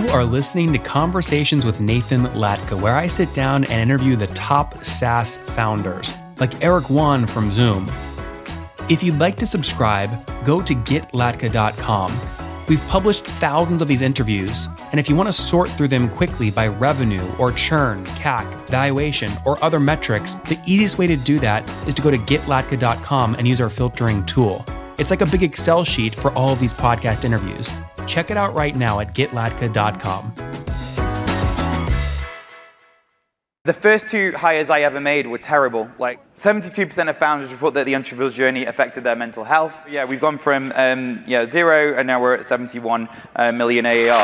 You are listening to Conversations with Nathan Latka, where I sit down and interview the top SaaS founders, like Eric Yuan from Zoom. If you'd like to subscribe, go to getlatka.com. We've published thousands of these interviews, and if you want to sort through them quickly by revenue or churn, CAC, valuation, or other metrics, the easiest way to do that is to go to getlatka.com and use our filtering tool. It's like a big Excel sheet for all of these podcast interviews. Check it out right now at getlatka.com. The first two hires I ever made were terrible. Like 72% of founders report that the entrepreneur's journey affected their mental health. Yeah, we've gone from 0 and now we're at 71 million AAR.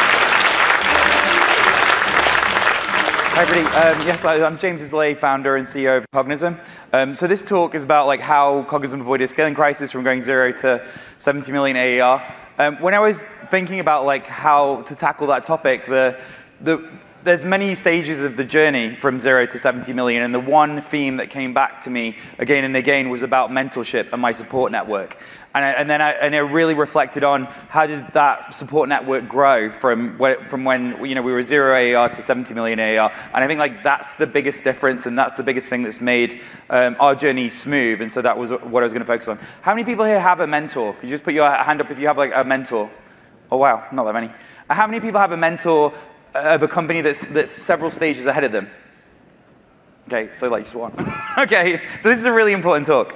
Hi everybody. Yes, I'm James Islay, founder and CEO of Cognism. So this talk is about like how Cognism avoided a scaling crisis from going 0 to 70 million AAR. When I was thinking about like how to tackle that topic, there's many stages of the journey from 0 to 70 million, and the one theme that came back to me again and again was about mentorship and my support network. And I really reflected on how did that support network grow from when we were 0 AAR to 70 million AAR. And I think like that's the biggest difference, and that's the biggest thing that's made our journey smooth. And so that was what I was going to focus on. How many people here have a mentor? Could you just put your hand up if you have like a mentor? Oh wow, not that many. How many people have a mentor of a company that's several stages ahead of them? Okay, so like just one. Okay, so this is a really important talk.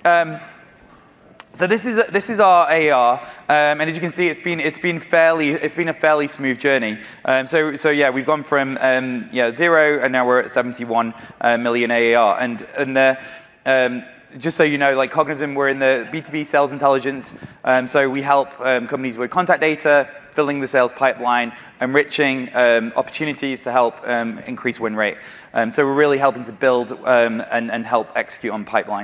So this is our AR, and as you can see, it's been a fairly smooth journey. So yeah, we've gone from 0 and now we're at 71 million AR, and just so you know, like Cognism, we're in the B2B sales intelligence, so we help companies with contact data, filling the sales pipeline, enriching opportunities to help increase win rate. So we're really helping to build and help execute on pipeline.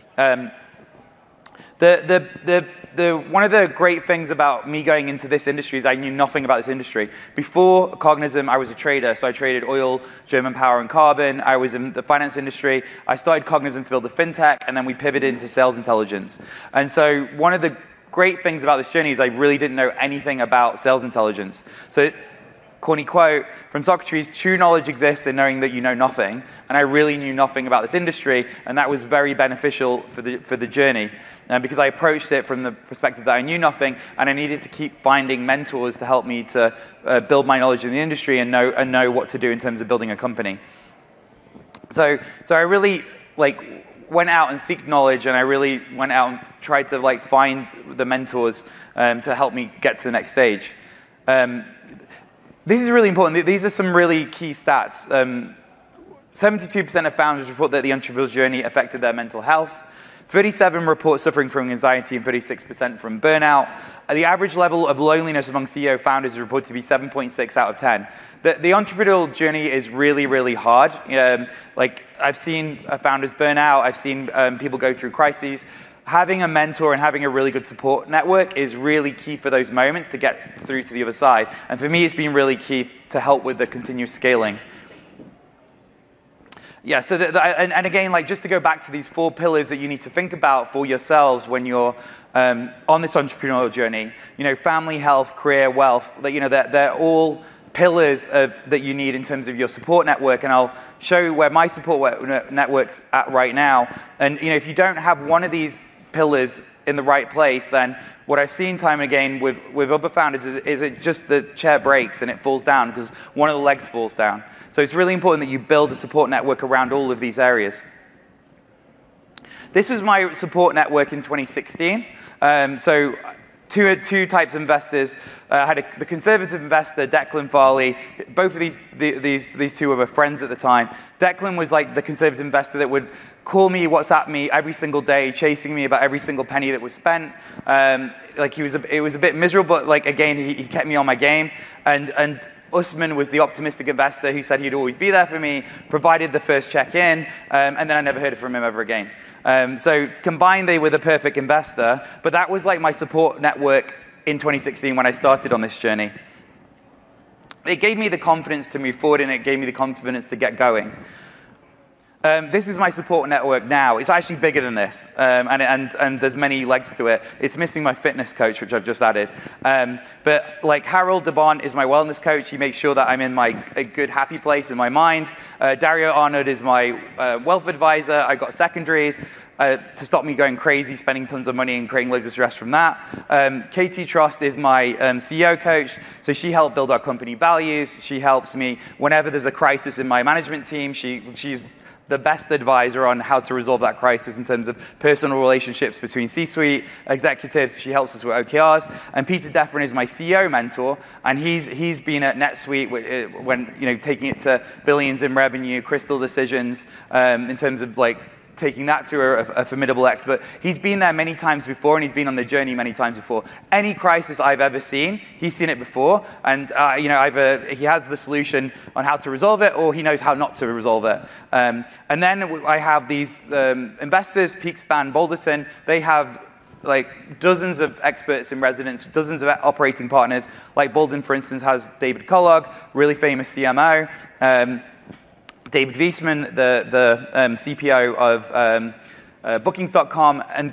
One of the great things about me going into this industry is I knew nothing about this industry. Before Cognism, I was a trader, so I traded oil, German power, and carbon. I was in the finance industry. I started Cognism to build a fintech, and then we pivoted into sales intelligence. And so one of the great things about this journey is I really didn't know anything about sales intelligence. So, corny quote from Socrates, true knowledge exists in knowing that you know nothing. And I really knew nothing about this industry, and that was very beneficial for the journey. Because I approached it from the perspective that I knew nothing, and I needed to keep finding mentors to help me to build my knowledge in the industry and know what to do in terms of building a company. So I really went out and seek knowledge, and I really went out and tried to find the mentors to help me get to the next stage. This is really important. These are some really key stats. 72% of founders report that the entrepreneur's journey affected their mental health. 37% report suffering from anxiety and 36% from burnout. The average level of loneliness among CEO founders is reported to be 7.6 out of 10. The entrepreneurial journey is really, really hard. I've seen founders burn out. I've seen people go through crises. Having a mentor and having a really good support network is really key for those moments to get through to the other side. And for me, it's been really key to help with the continuous scaling. Yeah, so and again, just to go back to these 4 pillars that you need to think about for yourselves when you're on this entrepreneurial journey. Family, health, career, wealth. They're all pillars that you need in terms of your support network, and I'll show you where my support network's at right now. And if you don't have one of these pillars in the right place, then what I've seen time and again with other founders is it just the chair breaks and it falls down because one of the legs falls down. So it's really important that you build a support network around all of these areas. This was my support network in 2016. So two types of investors. I had the conservative investor, Declan Farley. Both of these two were my friends at the time. Declan was the conservative investor that would call me, WhatsApp me every single day, chasing me about every single penny that was spent. It was a bit miserable, but again, he kept me on my game. And Usman was the optimistic investor who said he'd always be there for me, provided the first check-in, and then I never heard from him ever again. So combined, they were the perfect investor, but that was my support network in 2016 when I started on this journey. It gave me the confidence to move forward, and it gave me the confidence to get going. This is my support network now. It's actually bigger than this, and there's many legs to it. It's missing my fitness coach, which I've just added. But like Harold DeBon is my wellness coach. He makes sure that I'm in a good, happy place in my mind. Dario Arnold is my wealth advisor. I got secondaries to stop me going crazy, spending tons of money and creating loads of stress from that. Katie Trost is my CEO coach. So she helped build our company values. She helps me whenever there's a crisis in my management team. She's the best advisor on how to resolve that crisis in terms of personal relationships between C-suite executives. She helps us with OKRs. And Peter Defrin is my CEO mentor, and he's been at NetSuite when taking it to billions in revenue, Crystal Decisions, in terms of like taking that to a formidable expert. He's been there many times before, and he's been on the journey many times before. Any crisis I've ever seen, he's seen it before, and either he has the solution on how to resolve it, or he knows how not to resolve it. And then I have these investors, Peakspan, Balderson. They have like dozens of experts in residence, dozens of operating partners. Like Balden, for instance, has David Kellogg, really famous CMO. David Wiesman, the CPO of Bookings.com, and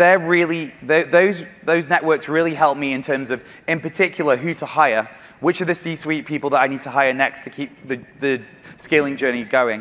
those networks really help me in terms of, in particular, who to hire, which are the C-suite people that I need to hire next to keep the scaling journey going.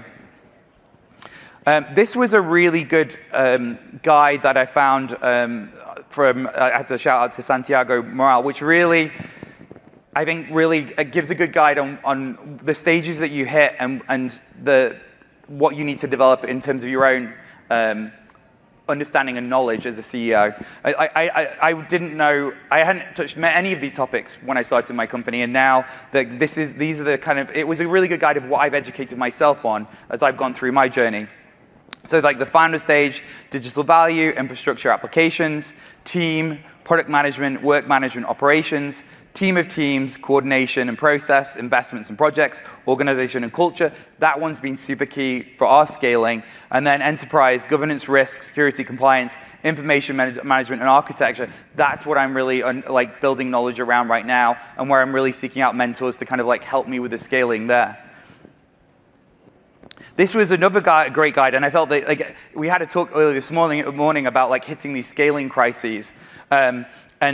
This was a really good guide that I found from, I have to shout out to Santiago Moral, which really, I think really gives a good guide on the stages that you hit and what you need to develop in terms of your own understanding and knowledge as a CEO. I didn't know, I hadn't touched any of these topics when I started my company, and now these are the kind of, it was a really good guide of what I've educated myself on as I've gone through my journey. So like the founder stage, digital value, infrastructure applications, team, product management, work management, operations, team of teams, coordination and process, investments and projects, organization and culture. That one's been super key for our scaling. And then enterprise, governance, risk, security, compliance, information management and architecture. That's what I'm really building knowledge around right now, and where I'm really seeking out mentors to kind of like help me with the scaling there. This was another great guide, and I felt that like we had a talk earlier this morning about like hitting these scaling crises, and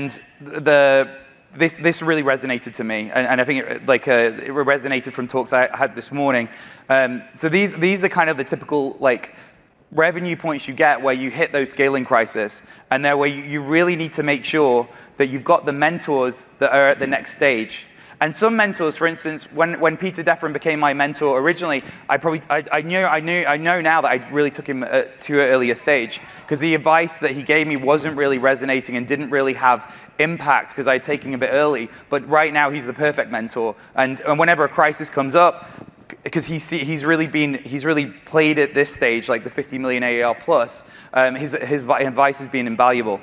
this really resonated to me, and I think it resonated from talks I had this morning. So these are kind of the typical like revenue points you get where you hit those scaling crises, and they're where you really need to make sure that you've got the mentors that are at the next stage. And some mentors, for instance, when Peter Defrin became my mentor originally, I know now that I really took him to an earlier stage, because the advice that he gave me wasn't really resonating and didn't really have impact because I had taken him a bit early. But right now, he's the perfect mentor. And whenever a crisis comes up, because he's really played at this stage, like the 50 million AER plus, his advice has been invaluable.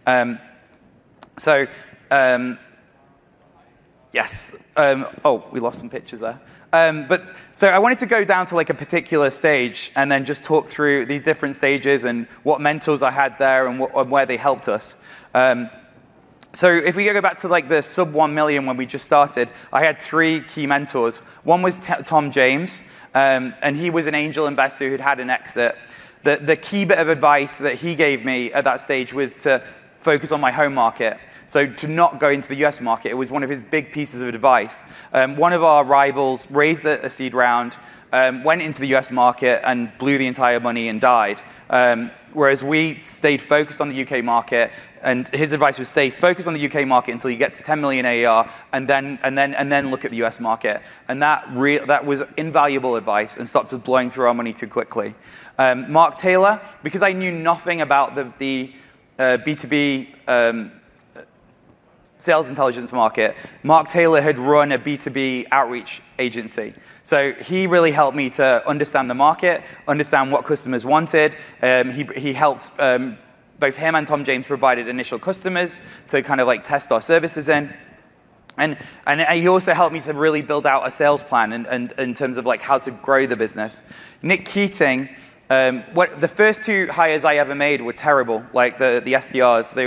Yes. We lost some pictures there. So I wanted to go down to like a particular stage and then just talk through these different stages and what mentors I had there and where they helped us. So if we go back to like the sub 1 million when we just started, I had 3 key mentors. One was Tom James, and he was an angel investor who'd had an exit. The key bit of advice that he gave me at that stage was to focus on my home market. So to not go into the US market, it was one of his big pieces of advice. One of our rivals raised a seed round, went into the US market and blew the entire money and died. Whereas we stayed focused on the UK market, and his advice was stay focused on the UK market until you get to 10 million AER, and then look at the US market. And that was invaluable advice and stopped us blowing through our money too quickly. Mark Taylor, because I knew nothing about the B2B sales intelligence market, Mark Taylor had run a B2B outreach agency. So he really helped me to understand the market, understand what customers wanted. He helped both him and Tom James provided initial customers to kind of like test our services in. And he also helped me to really build out a sales plan and in terms of like how to grow the business. Nick Keating, the first 2 hires I ever made were terrible, like the SDRs.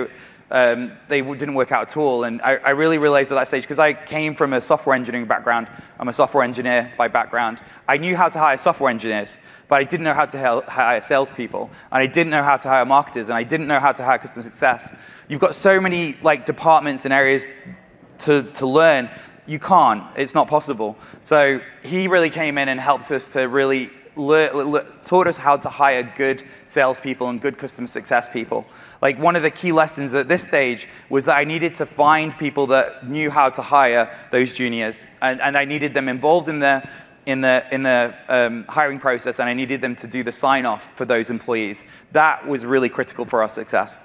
they didn't work out at all. And I really realized at that stage, because I came from a software engineering background, I'm a software engineer by background, I knew how to hire software engineers, but I didn't know how to hire salespeople, and I didn't know how to hire marketers, and I didn't know how to hire customer success. You've got so many departments and areas to learn. You can't. It's not possible. So he really came in and helped us to really taught us how to hire good salespeople and good customer success people. Like, one of the key lessons at this stage was that I needed to find people that knew how to hire those juniors, and I needed them involved in the hiring process, and I needed them to do the sign-off for those employees. That was really critical for our success.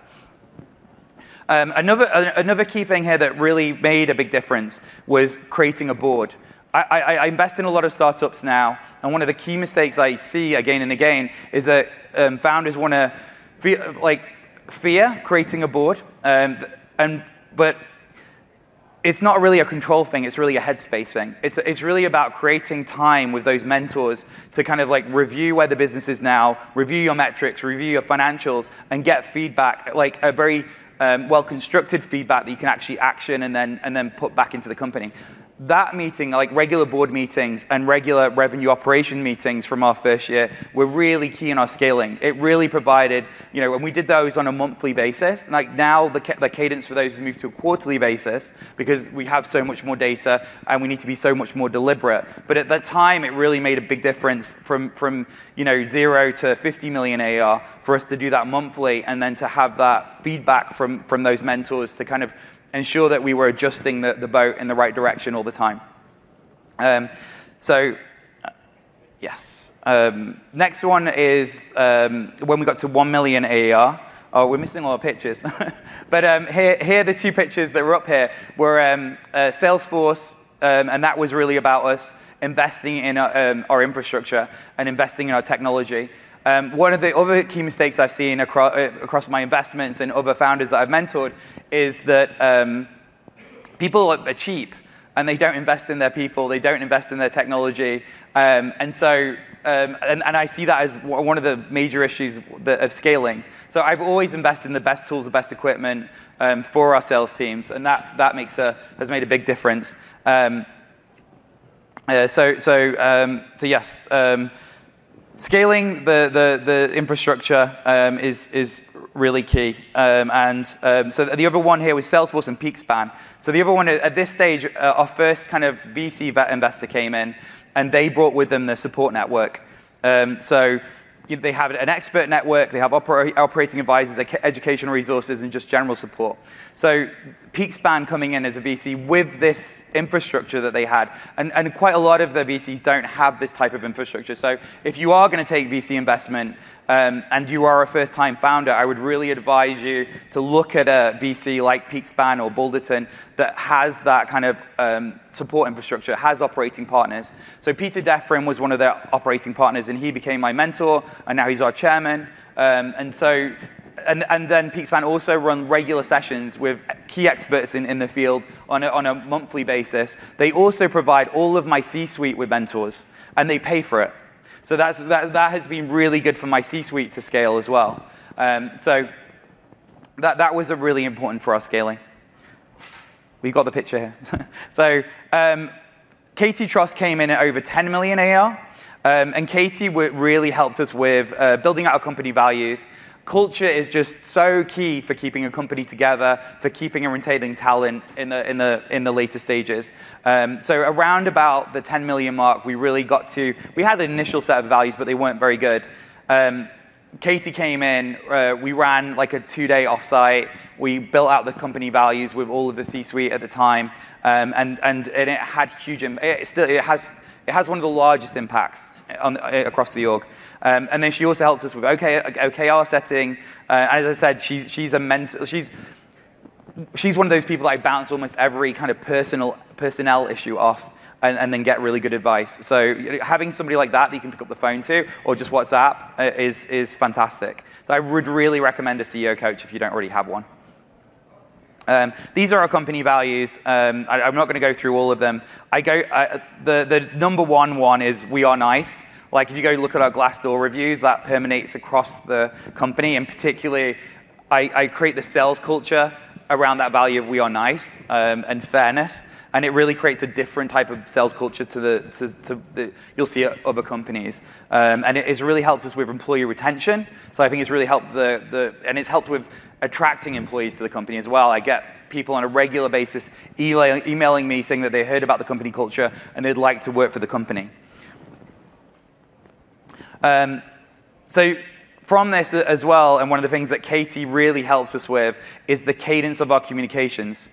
Another key thing here that really made a big difference was creating a board. I invest in a lot of startups now, and one of the key mistakes I see again and again is that founders want to fear creating a board, but it's not really a control thing. It's really a headspace thing. It's really about creating time with those mentors to kind of review where the business is now, review your metrics, review your financials, and get feedback, like a very well-constructed feedback that you can actually action and then put back into the company. That meeting, like regular board meetings and regular revenue operation meetings from our first year, were really key in our scaling. It really provided, and we did those on a monthly basis. Like, now the cadence for those has moved to a quarterly basis because we have so much more data and we need to be so much more deliberate. But at that time, it really made a big difference from 0 to 50 million AR for us to do that monthly, and then to have that feedback from those mentors to kind of ensure that we were adjusting the boat in the right direction all the time. Yes. Next one is when we got to 1 million AER. Oh, we're missing a lot of pictures. But here, the two pictures that were up here were Salesforce, and that was really about us investing in our infrastructure and investing in our technology. One of the other key mistakes I've seen across my investments and other founders that I've mentored is that people are cheap, and they don't invest in their people, they don't invest in their technology, and I see that as one of the major issues of scaling. So I've always invested in the best tools, the best equipment for our sales teams, and that has made a big difference. Yes. Scaling the infrastructure is really key. So the other one here was Salesforce and Peakspan. So the other one, at this stage, our first kind of VC investor came in, and they brought with them the support network. So they have an expert network, they have operating advisors, educational resources, and just general support. So Peakspan coming in as a VC with this infrastructure that they had, and quite a lot of the VCs don't have this type of infrastructure. So if you are going to take VC investment and you are a first-time founder, I would really advise you to look at a VC like Peakspan or Boulderton that has that kind of support infrastructure, has operating partners. So Peter Defrin was one of their operating partners, and he became my mentor, and now he's our chairman. And then Peakspan also run regular sessions with key experts in the field on a monthly basis. They also provide all of my C-suite with mentors, and they pay for it. So that has been really good for my C-suite to scale as well. So that was really important for our scaling. We've got the picture here. So Katie Tross came in at over 10 million AR, and Katie really helped us with building out our company values. Culture is just so key for keeping a company together, for keeping and retaining talent in the later stages. So around about the 10 million mark, we had an initial set of values, but they weren't very good. Katie came in, we ran like a 2-day offsite. We built out the company values with all of the C-suite at the time, and it had huge. It has one of the largest impacts across the org. And then she also helped us with OKR setting. As I said, she's a mentor. She's one of those people that I bounce almost every kind of personnel issue off, and then get really good advice. So having somebody like that you can pick up the phone to, or just WhatsApp, is fantastic. So I would really recommend a CEO coach if you don't already have one. These are our company values. I'm not going to go through all of them. The number one is we are nice. Like, if you go look at our Glassdoor reviews, that permeates across the company. And particularly, I create the sales culture around that value of we are nice and fairness. And it really creates a different type of sales culture to the you'll see at other companies. And it really helps us with employee retention. So I think it's really helped and it's helped with attracting employees to the company as well. I get people on a regular basis emailing me saying that they heard about the company culture and they'd like to work for the company. So from this as well, and one of the things that Katie really helps us with is the cadence of our communications.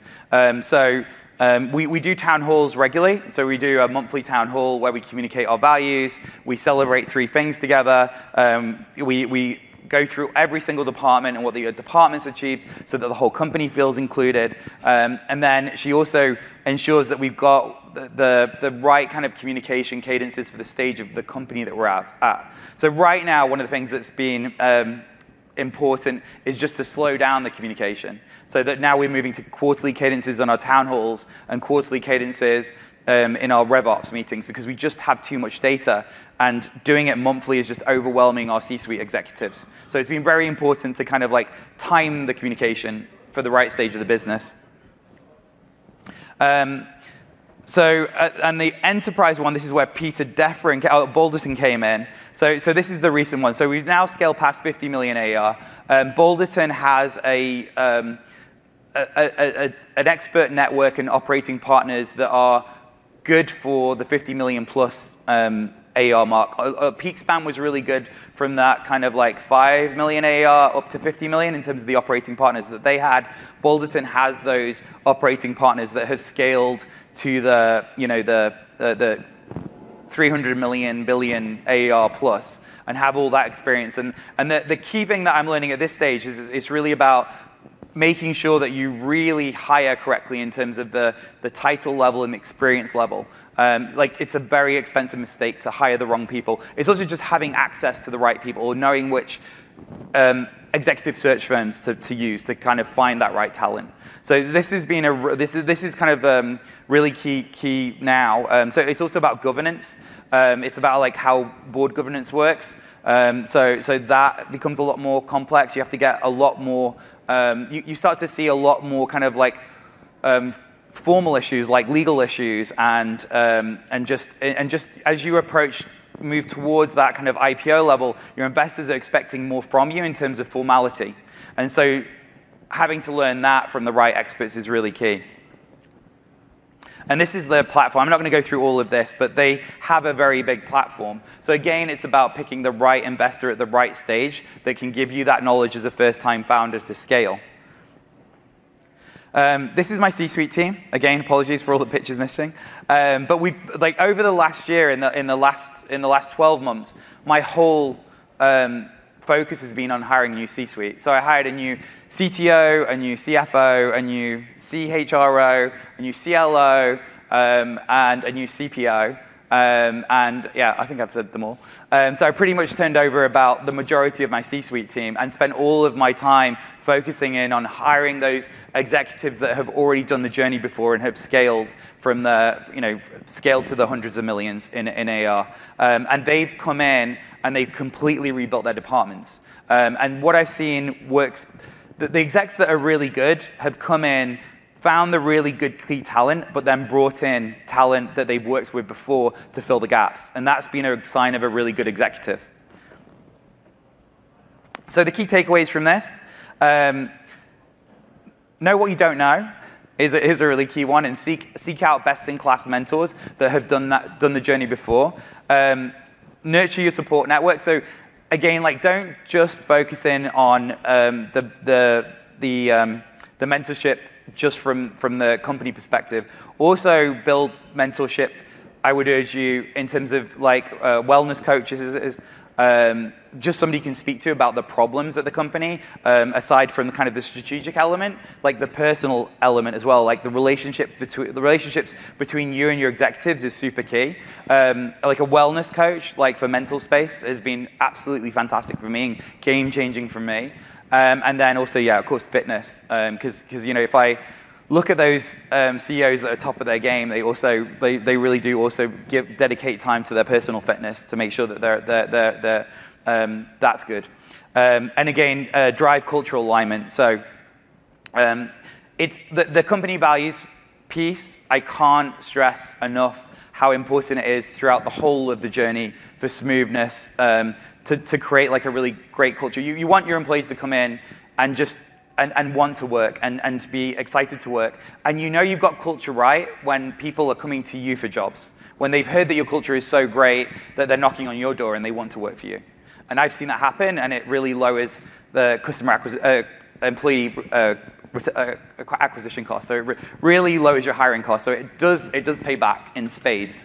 We do town halls regularly. So we do a monthly town hall where we communicate our values. We celebrate 3 things together. We go through every single department and what the department's achieved so that the whole company feels included. And then she also ensures that we've got the right kind of communication cadences for the stage of the company that we're at. So right now, one of the things that's been important is just to slow down the communication. So that now we're moving to quarterly cadences on our town halls and quarterly cadences in our RevOps meetings because we just have too much data, and doing it monthly is just overwhelming our C-suite executives. So it's been very important to kind of like time the communication for the right stage of the business. And the enterprise one, this is where Peter Defrin, Balderton came in. So this is the recent one. So we've now scaled past 50 million AR. Balderton has an expert network and operating partners that are good for the 50 million plus AR mark. PeakSpan was really good from that kind of like 5 million AR up to 50 million in terms of the operating partners that they had. Balderton has those operating partners that have scaled to the 300 million billion AR plus and have all that experience. And the key thing that I'm learning at this stage is it's really about making sure that you really hire correctly in terms of the title level and the experience level. It's a very expensive mistake to hire the wrong people. It's also just having access to the right people or knowing which executive search firms to use to kind of find that right talent. So this has been this is kind of really key now. So it's also about governance. It's about like how board governance works. So that becomes a lot more complex. You have to get a lot more. You start to see a lot more kind of like formal issues, like legal issues, and just as you move towards that kind of IPO level, your investors are expecting more from you in terms of formality, and so having to learn that from the right experts is really key. And this is the platform. I'm not going to go through all of this, but they have a very big platform. So again, it's about picking the right investor at the right stage that can give you that knowledge as a first-time founder to scale. This is my C-suite team. Again, apologies for all the pictures missing. But we've over the last year, in the last 12 months, my whole focus has been on hiring a new C-suite. So I hired a new CTO, a new CFO, a new CHRO, a new CLO, and a new CPO. And yeah, I think I've said them all. So I pretty much turned over about the majority of my C-suite team and spent all of my time focusing in on hiring those executives that have already done the journey before and have scaled from scaled to the hundreds of millions in AR. And they've come in and they've completely rebuilt their departments. And what I've seen works, the execs that are really good have come in, found the really good key talent, but then brought in talent that they've worked with before to fill the gaps. And that's been a sign of a really good executive. So the key takeaways from this, know what you don't know is a really key one, and seek out best-in-class mentors that have done the journey before. Nurture your support network. So again, don't just focus in on the mentorship just from the company perspective. Also build mentorship, I would urge you, in terms of wellness coaches, just somebody you can speak to about the problems at the company, aside from the kind of the strategic element, the personal element as well. The relationships between you and your executives is super key. A wellness coach, for mental space, has been absolutely fantastic for me and game-changing for me. And then also, of course, fitness. Because if I look at those CEOs that are top of their game, they really do also dedicate time to their personal fitness to make sure that that's good. And again, drive cultural alignment. So it's the company values piece. I can't stress enough how important it is throughout the whole of the journey for smoothness, to create like a really great culture. You want your employees to come in and just and want to work and to be excited to work. And you know you've got culture right when people are coming to you for jobs. When they've heard that your culture is so great that they're knocking on your door and they want to work for you. And I've seen that happen, and it really lowers the employee acquisition cost. So it really lowers your hiring cost. So it does pay back in spades.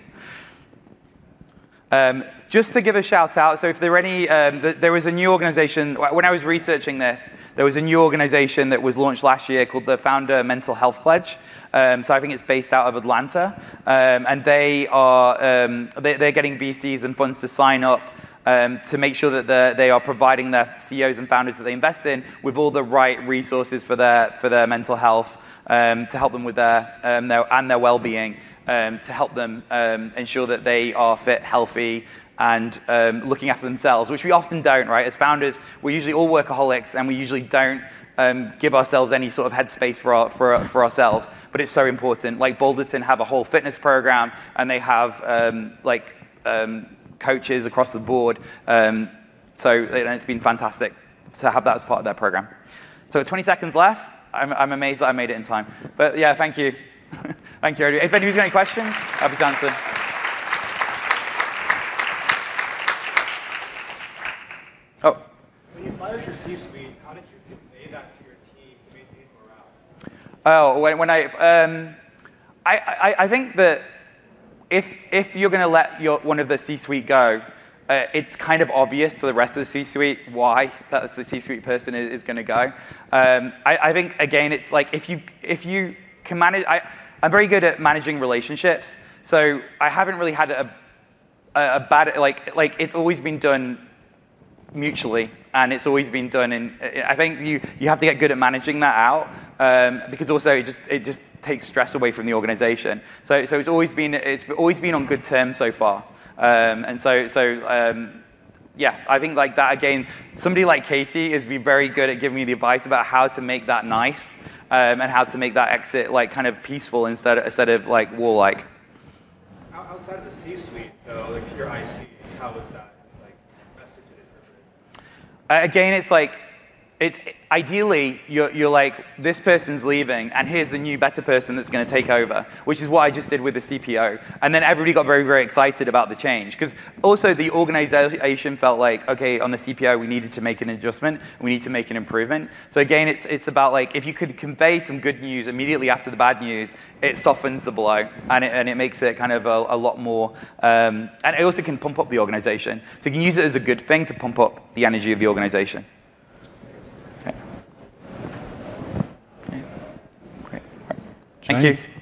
Just to give a shout out, so if there are any, there was a new organization, when I was researching this, there was a new organization that was launched last year called the Founder Mental Health Pledge. So I think it's based out of Atlanta. And they are, they're getting VCs and funds to sign up to make sure that they are providing their CEOs and founders that they invest in with all the right resources for their mental health, to help them with their well-being, to help them ensure that they are fit, healthy, and looking after themselves, which we often don't, right? As founders, we're usually all workaholics, and we usually don't give ourselves any sort of headspace for ourselves. But it's so important. Like Boulderton have a whole fitness program, and they have coaches across the board. So it's been fantastic to have that as part of their program. So 20 seconds left. I'm amazed that I made it in time. But yeah, thank you. Thank you. If anybody's got any questions, happy to answer. Oh. When you fired your C-suite, how did you convey that to your team to maintain morale? Oh, when I think that if you're going to let one of the C-suite go, it's kind of obvious to the rest of the C-suite why that the C-suite person is going to go. I think again, it's like if you can manage. I'm very good at managing relationships, so I haven't really had a bad like it's always been done mutually, and it's always been done in. I think you have to get good at managing that out, because also it just takes stress away from the organization. So it's always been on good terms so far, and yeah, I think like that again. Somebody like Katie is very good at giving me the advice about how to make that nice, and how to make that exit like kind of peaceful instead of like warlike. Outside of the C-suite, though, like your ICs, how was that like message interpreted? Again, it's like, it's ideally you're like, this person's leaving, and here's the new better person that's going to take over, which is what I just did with the CPO. And then everybody got very, very excited about the change, because also the organization felt like, okay, on the CPO we needed to make an adjustment, we need to make an improvement. So again, it's about like, if you could convey some good news immediately after the bad news, it softens the blow, and it makes it kind of a lot more, and it also can pump up the organization. So you can use it as a good thing to pump up the energy of the organization. Thank you.